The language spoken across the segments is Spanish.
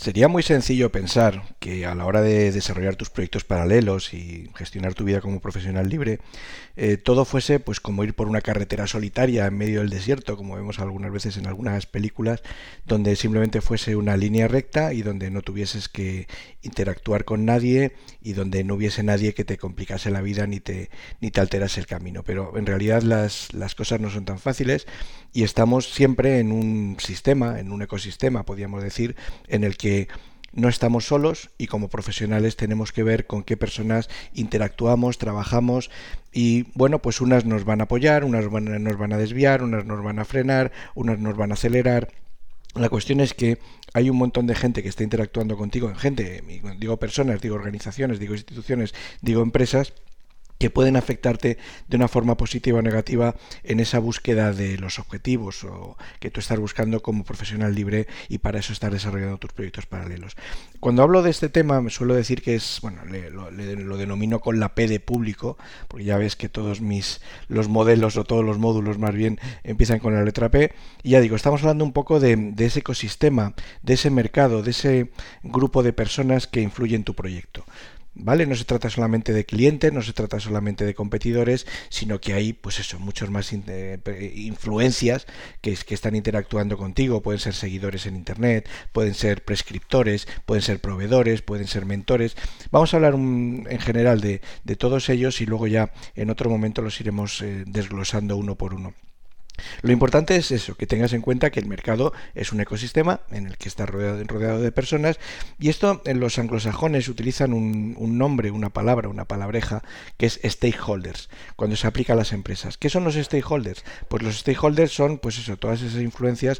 Sería muy sencillo pensar que a la hora de desarrollar tus proyectos paralelos y gestionar tu vida como profesional libre, todo fuese pues como ir por una carretera solitaria en medio del desierto, como vemos algunas veces en algunas películas, donde simplemente fuese una línea recta y donde no tuvieses que interactuar con nadie y donde no hubiese nadie que te complicase la vida ni te alterase el camino. Pero en realidad las cosas no son tan fáciles y estamos siempre en un sistema, en un ecosistema, podríamos decir, en el que no estamos solos y como profesionales tenemos que ver con qué personas interactuamos, trabajamos y bueno, pues unas nos van a apoyar, nos van a desviar, unas nos van a frenar, unas nos van a acelerar. La cuestión es que hay un montón de gente que está interactuando contigo, gente, digo personas, digo organizaciones, digo instituciones, digo empresas, que pueden afectarte de una forma positiva o negativa en esa búsqueda de los objetivos o que tú estás buscando como profesional libre y para eso estás desarrollando tus proyectos paralelos. Cuando hablo de este tema me suelo decir que es, bueno, lo denomino con la P de público, porque ya ves que los modelos o todos los módulos más bien empiezan con la letra P, y ya digo, estamos hablando un poco de ese ecosistema, de ese mercado, de ese grupo de personas que influyen en tu proyecto. ¿Vale? No se trata solamente de clientes, no se trata solamente de competidores, sino que hay, pues eso, muchos más influencias que están interactuando contigo. Pueden ser seguidores en internet, pueden ser prescriptores, pueden ser proveedores, pueden ser mentores. Vamos a hablar en general de todos ellos y luego ya en otro momento los iremos desglosando uno por uno. Lo importante es eso, que tengas en cuenta que el mercado es un ecosistema en el que está rodeado de personas y esto en los anglosajones utilizan un nombre, una palabra, una palabreja que es stakeholders, cuando se aplica a las empresas. ¿Qué son los stakeholders? Pues los stakeholders son pues eso, todas esas influencias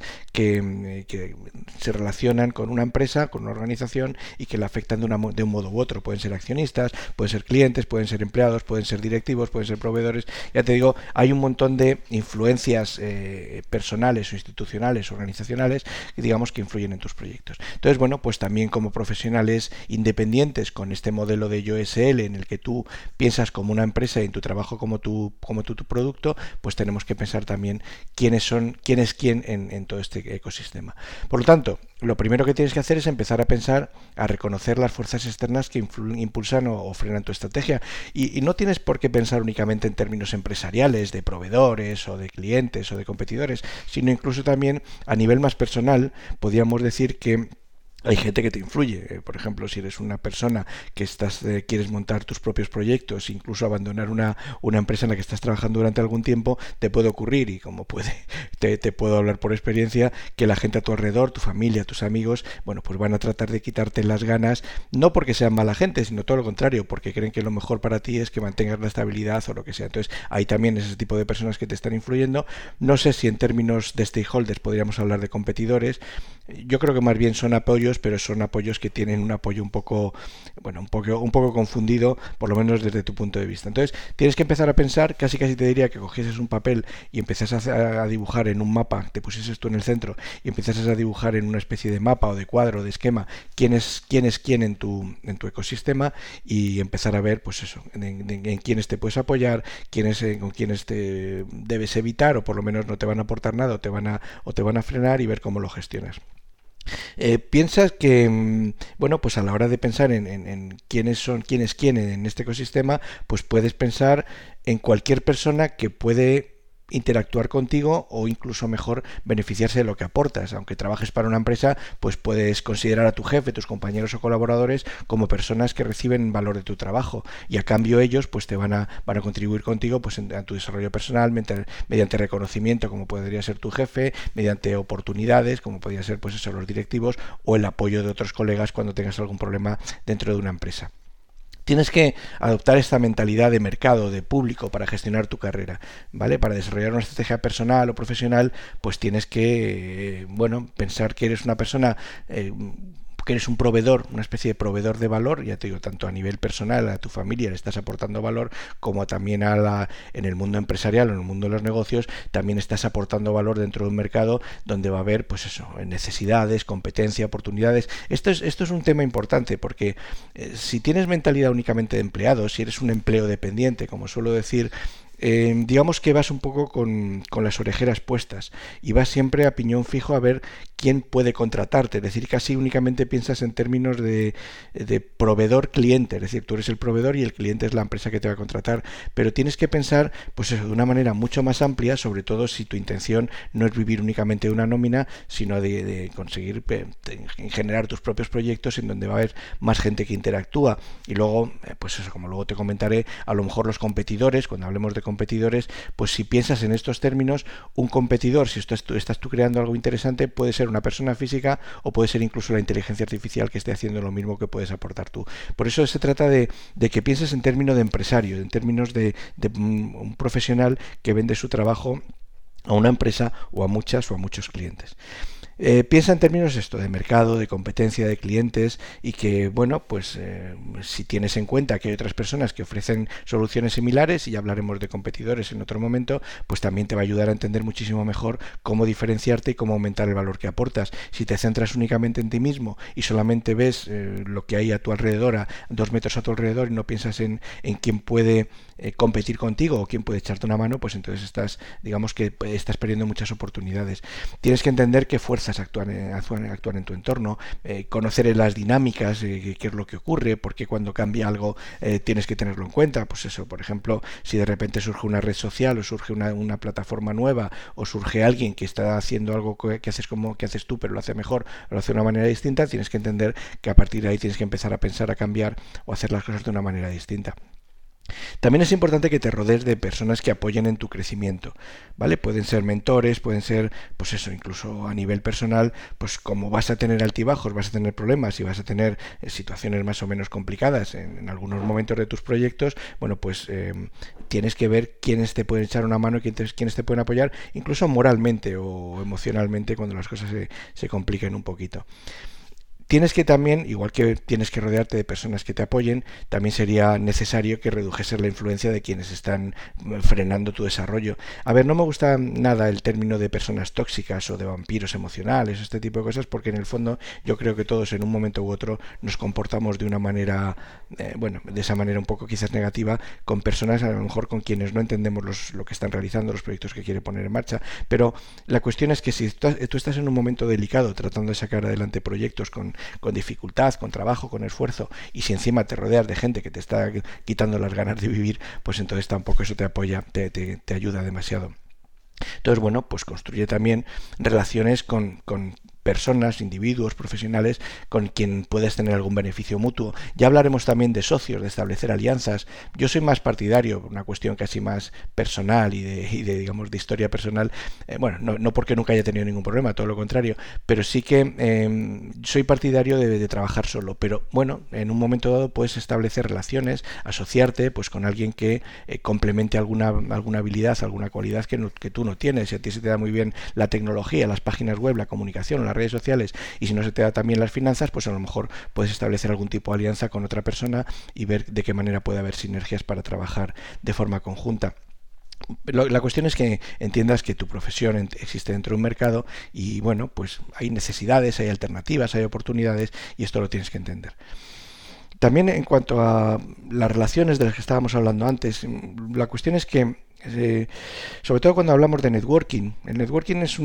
que se relacionan con una empresa, con una organización y que la afectan de un modo u otro. Pueden ser accionistas, pueden ser clientes, pueden ser empleados, pueden ser directivos, pueden ser proveedores. Ya te digo, hay un montón de influencias personales o institucionales, organizacionales, digamos que influyen en tus proyectos. Entonces, bueno, pues también como profesionales independientes con este modelo de YoSL en el que tú piensas como una empresa y en tu trabajo como tu producto, pues tenemos que pensar también quién es quién en todo este ecosistema. Por lo tanto, lo primero que tienes que hacer es empezar a pensar, a reconocer las fuerzas externas que impulsan o frenan tu estrategia. Y no tienes por qué pensar únicamente en términos empresariales, de proveedores o de clientes o de competidores, sino incluso también a nivel más personal, podríamos decir que hay gente que te influye. Por ejemplo, si eres una persona que quieres montar tus propios proyectos, incluso abandonar una empresa en la que estás trabajando durante algún tiempo, te puede ocurrir, y como te puedo hablar por experiencia, que la gente a tu alrededor, tu familia, tus amigos, bueno, pues van a tratar de quitarte las ganas, no porque sean mala gente, sino todo lo contrario, porque creen que lo mejor para ti es que mantengas la estabilidad o lo que sea. Entonces, hay también ese tipo de personas que te están influyendo. No sé si en términos de stakeholders podríamos hablar de competidores. Yo creo que más bien son apoyos, pero son apoyos que tienen un apoyo un poco confundido, por lo menos desde tu punto de vista. Entonces, tienes que empezar a pensar, casi te diría que cogieses un papel y empezases a dibujar en un mapa, te pusieses tú en el centro y empezases a dibujar en una especie de mapa o de cuadro o de esquema quién es quién en tu ecosistema, y empezar a ver, pues eso, en quiénes te puedes apoyar, con quiénes te debes evitar, o por lo menos no te van a aportar nada, o te van a frenar, y ver cómo lo gestionas. Piensas que, bueno, pues a la hora de pensar en quién es quién en este ecosistema, pues puedes pensar en cualquier persona que puede interactuar contigo o incluso mejor beneficiarse de lo que aportas. Aunque trabajes para una empresa, pues puedes considerar a tu jefe, tus compañeros o colaboradores como personas que reciben valor de tu trabajo, y a cambio ellos pues te van a contribuir contigo pues a tu desarrollo personal mediante reconocimiento, como podría ser tu jefe, mediante oportunidades como podría ser pues eso, los directivos, o el apoyo de otros colegas cuando tengas algún problema dentro de una empresa. Tienes que adoptar esta mentalidad de mercado, de público, para gestionar tu carrera, ¿vale? Para desarrollar una estrategia personal o profesional, pues tienes que, pensar que eres una persona que eres un proveedor, una especie de proveedor de valor, ya te digo, tanto a nivel personal, a tu familia le estás aportando valor, como también en el mundo empresarial o en el mundo de los negocios, también estás aportando valor dentro de un mercado donde va a haber, pues eso, necesidades, competencia, oportunidades. Esto es un tema importante, porque si tienes mentalidad únicamente de empleado, si eres un empleo dependiente, como suelo decir, digamos que vas un poco con las orejeras puestas y vas siempre a piñón fijo a ver quién puede contratarte, es decir, casi únicamente piensas en términos de proveedor-cliente, es decir, tú eres el proveedor y el cliente es la empresa que te va a contratar, pero tienes que pensar pues eso, de una manera mucho más amplia, sobre todo si tu intención no es vivir únicamente de una nómina, sino de conseguir generar tus propios proyectos en donde va a haber más gente que interactúa. Y luego, pues eso, como luego te comentaré, a lo mejor los competidores, cuando hablemos de competidores, pues si piensas en estos términos, un competidor, si estás tú creando algo interesante, puede ser una persona física o puede ser incluso la inteligencia artificial que esté haciendo lo mismo que puedes aportar tú. Por eso se trata de que pienses en términos de empresario, en términos de un profesional que vende su trabajo a una empresa o a muchas o a muchos clientes. Piensa en términos de mercado, de competencia, de clientes y que, bueno, pues si tienes en cuenta que hay otras personas que ofrecen soluciones similares, y ya hablaremos de competidores en otro momento, pues también te va a ayudar a entender muchísimo mejor cómo diferenciarte y cómo aumentar el valor que aportas. Si te centras únicamente en ti mismo y solamente ves lo que hay a tu alrededor, a 2 metros a tu alrededor, y no piensas en quién puede competir contigo o quién puede echarte una mano, pues entonces digamos que estás perdiendo muchas oportunidades. Tienes que entender qué fuerzas actúan en tu entorno, conocer las dinámicas, qué es lo que ocurre, por qué cuando cambia algo tienes que tenerlo en cuenta. Pues eso, por ejemplo, si de repente surge una red social o surge una plataforma nueva o surge alguien que está haciendo algo que haces tú, pero lo hace mejor, lo hace de una manera distinta, tienes que entender que a partir de ahí tienes que empezar a pensar, a cambiar o hacer las cosas de una manera distinta. También es importante que te rodees de personas que apoyen en tu crecimiento, ¿vale? Pueden ser mentores, pueden ser, pues eso, incluso a nivel personal, pues como vas a tener altibajos, vas a tener problemas y vas a tener situaciones más o menos complicadas en algunos momentos de tus proyectos, bueno, pues tienes que ver quiénes te pueden echar una mano y quiénes te pueden apoyar, incluso moralmente o emocionalmente cuando las cosas se compliquen un poquito. Tienes que también, igual que tienes que rodearte de personas que te apoyen, también sería necesario que redujeses la influencia de quienes están frenando tu desarrollo. A ver, no me gusta nada el término de personas tóxicas o de vampiros emocionales, este tipo de cosas, porque en el fondo yo creo que todos en un momento u otro nos comportamos de una manera, de esa manera un poco quizás negativa, con personas a lo mejor con quienes no entendemos lo que están realizando, los proyectos que quieren poner en marcha. Pero la cuestión es que si tú estás en un momento delicado tratando de sacar adelante proyectos con dificultad, con trabajo, con esfuerzo, y si encima te rodeas de gente que te está quitando las ganas de vivir, pues entonces tampoco eso te apoya, te ayuda demasiado. Entonces, bueno, pues construye también relaciones con personas, individuos, profesionales con quien puedes tener algún beneficio mutuo. Ya hablaremos también de socios, de establecer alianzas. Yo soy más partidario, una cuestión casi más personal y de digamos, de historia personal. No porque nunca haya tenido ningún problema, todo lo contrario, pero sí que soy partidario de trabajar solo. Pero bueno, en un momento dado puedes establecer relaciones, asociarte pues con alguien que complemente alguna habilidad, alguna cualidad que tú no tienes. Si a ti se te da muy bien la tecnología, las páginas web, la comunicación, las redes sociales, y si no se te da también las finanzas, pues a lo mejor puedes establecer algún tipo de alianza con otra persona y ver de qué manera puede haber sinergias para trabajar de forma conjunta. La cuestión es que entiendas que tu profesión existe dentro de un mercado y bueno, pues hay necesidades, hay alternativas, hay oportunidades y esto lo tienes que entender. También en cuanto a las relaciones de las que estábamos hablando antes, la cuestión es que sobre todo cuando hablamos de networking, el networking es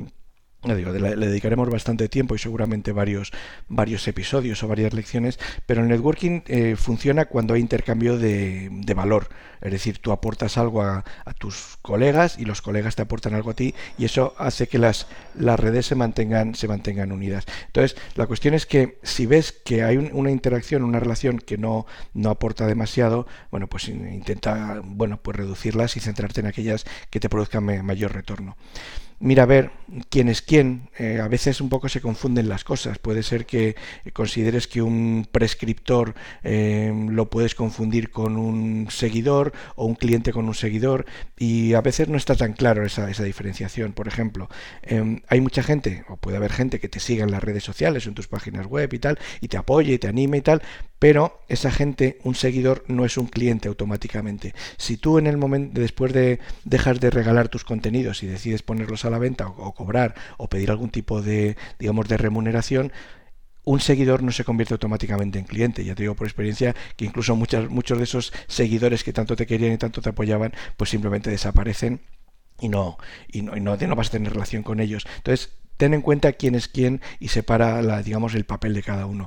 le dedicaremos bastante tiempo y seguramente varios episodios o varias lecciones, pero el networking funciona cuando hay intercambio de valor, es decir, tú aportas algo a tus colegas y los colegas te aportan algo a ti y eso hace que las redes se mantengan unidas. Entonces, la cuestión es que si ves que hay una interacción, una relación que no aporta demasiado, bueno, pues intenta, pues reducirlas y centrarte en aquellas que te produzcan mayor retorno. Mira a ver quién es quién. A veces un poco se confunden las cosas. Puede ser que consideres que un prescriptor lo puedes confundir con un seguidor o un cliente con un seguidor y a veces no está tan claro esa diferenciación. Por ejemplo, hay mucha gente o puede haber gente que te siga en las redes sociales o en tus páginas web y tal y te apoye y te anime y tal, pero esa gente, un seguidor no es un cliente automáticamente. Si tú en el momento después de dejar de regalar tus contenidos y decides ponerlos a la venta o cobrar o pedir algún tipo de remuneración, un seguidor no se convierte automáticamente en cliente. Ya te digo por experiencia que incluso muchos de esos seguidores que tanto te querían y tanto te apoyaban, pues simplemente desaparecen y no vas a tener relación con ellos. Entonces, ten en cuenta quién es quién y separa digamos, el papel de cada uno.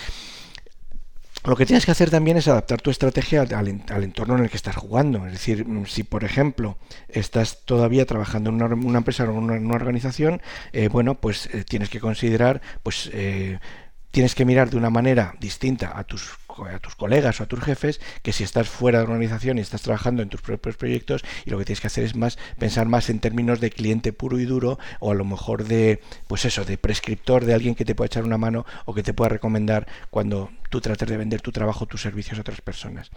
Lo que tienes que hacer también es adaptar tu estrategia al entorno en el que estás jugando. Es decir, si por ejemplo estás todavía trabajando en una empresa o en una organización, tienes que considerar, tienes que mirar de una manera distinta a tus colegas o a tus jefes que si estás fuera de la organización y estás trabajando en tus propios proyectos, y lo que tienes que hacer es pensar más en términos de cliente puro y duro, o a lo mejor de prescriptor, de alguien que te pueda echar una mano o que te pueda recomendar cuando tú trates de vender tu trabajo o tus servicios a otras personas.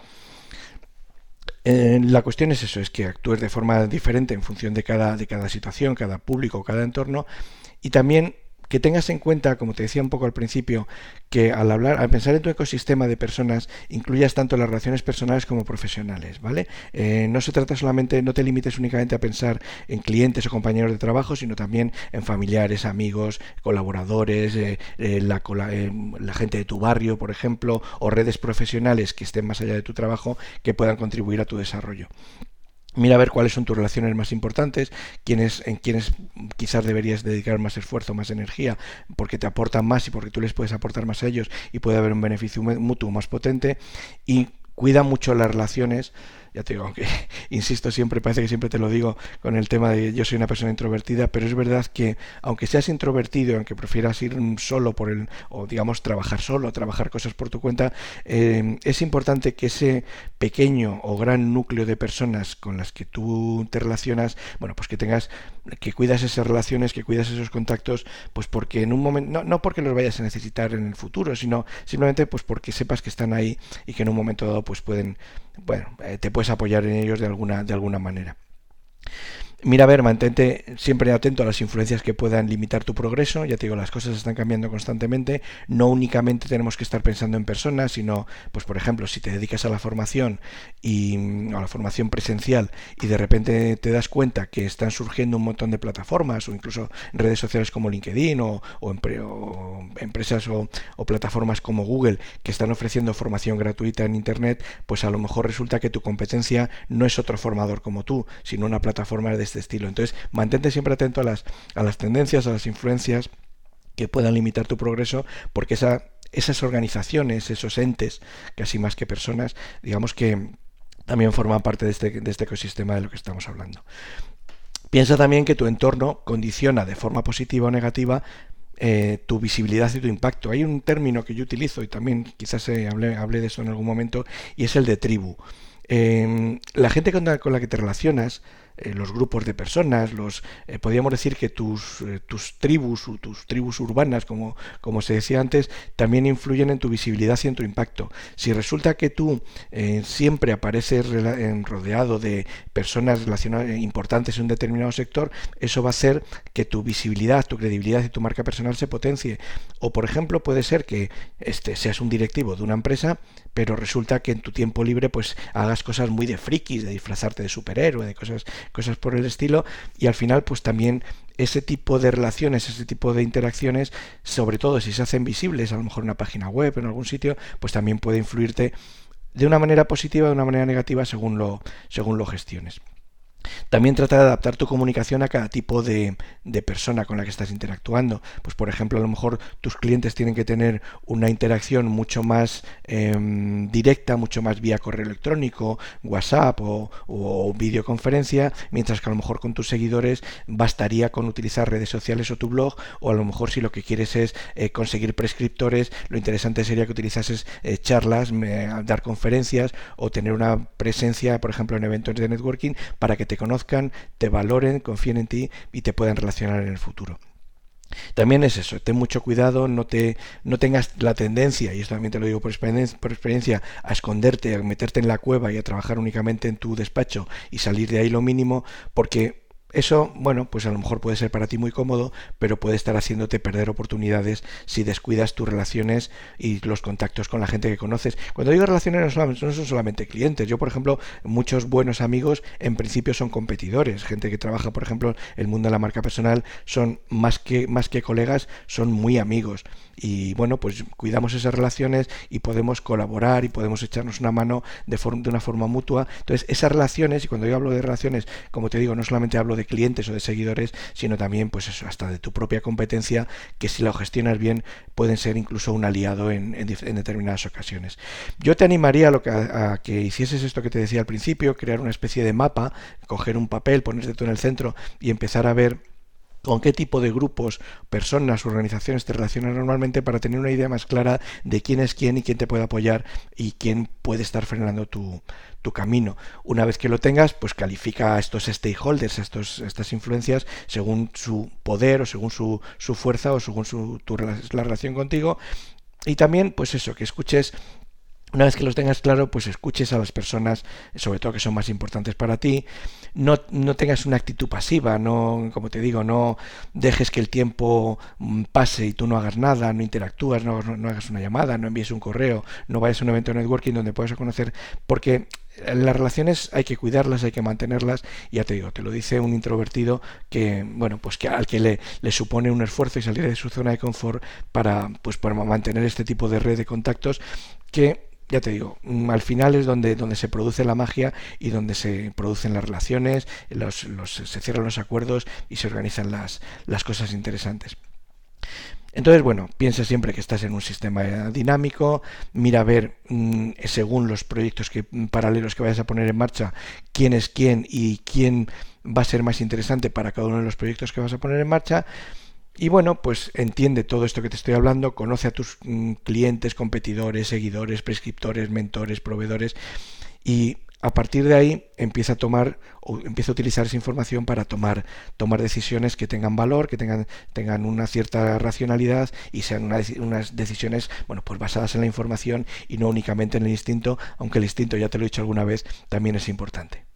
La cuestión es eso, es que actúes de forma diferente en función de cada situación, cada público, cada entorno, y también que tengas en cuenta, como te decía un poco al principio, que al pensar en tu ecosistema de personas, incluyas tanto las relaciones personales como profesionales, ¿vale? No se trata solamente, no te limites únicamente a pensar en clientes o compañeros de trabajo, sino también en familiares, amigos, colaboradores, la gente de tu barrio, por ejemplo, o redes profesionales que estén más allá de tu trabajo, que puedan contribuir a tu desarrollo. Mira a ver cuáles son tus relaciones más importantes, en quienes quizás deberías dedicar más esfuerzo, más energía, porque te aportan más y porque tú les puedes aportar más a ellos y puede haber un beneficio mutuo más potente. Y cuida mucho las relaciones. Ya te digo, aunque insisto siempre, parece que siempre te lo digo con el tema de yo soy una persona introvertida, pero es verdad que aunque seas introvertido, aunque prefieras ir solo o digamos trabajar solo, trabajar cosas por tu cuenta, es importante que ese pequeño o gran núcleo de personas con las que tú te relacionas, pues que cuidas esas relaciones, que cuidas esos contactos, pues porque en un momento, no porque los vayas a necesitar en el futuro, sino simplemente pues porque sepas que están ahí y que en un momento dado pues te puedes apoyar en ellos de alguna manera. Mira, a ver, mantente siempre atento a las influencias que puedan limitar tu progreso. Ya te digo, las cosas están cambiando constantemente. No únicamente tenemos que estar pensando en personas, sino, pues por ejemplo, si te dedicas a la formación a la formación presencial y de repente te das cuenta que están surgiendo un montón de plataformas o incluso redes sociales como LinkedIn o empresas o plataformas como Google que están ofreciendo formación gratuita en Internet, pues a lo mejor resulta que tu competencia no es otro formador como tú, sino una plataforma de este estilo. Entonces, mantente siempre atento a las tendencias, a las influencias que puedan limitar tu progreso, porque esas organizaciones, esos entes, casi más que personas, digamos que también forman parte de este ecosistema de lo que estamos hablando. Piensa también que tu entorno condiciona de forma positiva o negativa tu visibilidad y tu impacto. Hay un término que yo utilizo y también quizás hablé de eso en algún momento, y es el de tribu. La gente con la que te relacionas, los grupos de personas, podríamos decir que tus tribus urbanas, como se decía antes, también influyen en tu visibilidad y en tu impacto. Si resulta que tú siempre apareces rodeado de personas importantes en un determinado sector, eso va a hacer que tu visibilidad, tu credibilidad y tu marca personal se potencie. O por ejemplo, puede ser que seas un directivo de una empresa, pero resulta que en tu tiempo libre pues hagas cosas muy de frikis, de disfrazarte de superhéroe, de cosas por el estilo, y al final pues también ese tipo de relaciones, ese tipo de interacciones, sobre todo si se hacen visibles, a lo mejor en una página web, en algún sitio, pues también puede influirte de una manera positiva, de una manera negativa, según lo gestiones. También trata de adaptar tu comunicación a cada tipo de persona con la que estás interactuando. Pues por ejemplo, a lo mejor tus clientes tienen que tener una interacción mucho más directa, mucho más vía correo electrónico, WhatsApp o videoconferencia, mientras que a lo mejor con tus seguidores bastaría con utilizar redes sociales o tu blog, o a lo mejor si lo que quieres es conseguir prescriptores, lo interesante sería que utilizases charlas, dar conferencias o tener una presencia, por ejemplo, en eventos de networking para que te conozcan, te valoren, confíen en ti y te puedan relacionar en el futuro. También es eso, ten mucho cuidado, no tengas la tendencia, y esto también te lo digo por experiencia, a esconderte, a meterte en la cueva y a trabajar únicamente en tu despacho y salir de ahí lo mínimo, porque eso, pues a lo mejor puede ser para ti muy cómodo, pero puede estar haciéndote perder oportunidades si descuidas tus relaciones y los contactos con la gente que conoces. Cuando digo relaciones no son solamente clientes. Yo, por ejemplo, muchos buenos amigos en principio son competidores. Gente que trabaja, por ejemplo, en el mundo de la marca personal, son más que colegas, son muy amigos. Y pues cuidamos esas relaciones y podemos colaborar y podemos echarnos una mano de una forma mutua. Entonces, esas relaciones, y cuando yo hablo de relaciones, como te digo, no solamente hablo de clientes o de seguidores, sino también, pues eso, hasta de tu propia competencia, que si lo gestionas bien pueden ser incluso un aliado en determinadas ocasiones. Yo te animaría a que hicieses esto que te decía al principio, crear una especie de mapa, coger un papel, ponerte tú en el centro y empezar a ver con qué tipo de grupos, personas, organizaciones te relacionas normalmente, para tener una idea más clara de quién es quién y quién te puede apoyar y quién puede estar frenando tu camino. Una vez que lo tengas, pues califica a estos stakeholders, estas influencias, según su poder o según su fuerza o según la relación contigo. Y también, pues eso, que escuches. Una vez que los tengas claro, pues escuches a las personas, sobre todo que son más importantes para ti. No tengas una actitud pasiva, no, como te digo, no dejes que el tiempo pase y tú no hagas nada, no interactúas, no hagas una llamada, no envíes un correo, no vayas a un evento de networking donde puedas conocer, porque las relaciones hay que cuidarlas, hay que mantenerlas, y ya te digo, te lo dice un introvertido que, bueno, pues que al que le supone un esfuerzo y salir de su zona de confort para mantener este tipo de red de contactos que, ya te digo, al final es donde se produce la magia y donde se producen las relaciones, se cierran los acuerdos y se organizan las cosas interesantes. Entonces, bueno, piensa siempre que estás en un sistema dinámico, mira a ver, según los proyectos paralelos que vayas a poner en marcha, quién es quién y quién va a ser más interesante para cada uno de los proyectos que vas a poner en marcha. Y bueno, pues entiende todo esto que te estoy hablando, conoce a tus clientes, competidores, seguidores, prescriptores, mentores, proveedores, y a partir de ahí empieza a utilizar esa información para tomar decisiones que tengan valor, que tengan una cierta racionalidad y sean unas decisiones, bueno, pues basadas en la información y no únicamente en el instinto, aunque el instinto, ya te lo he dicho alguna vez, también es importante.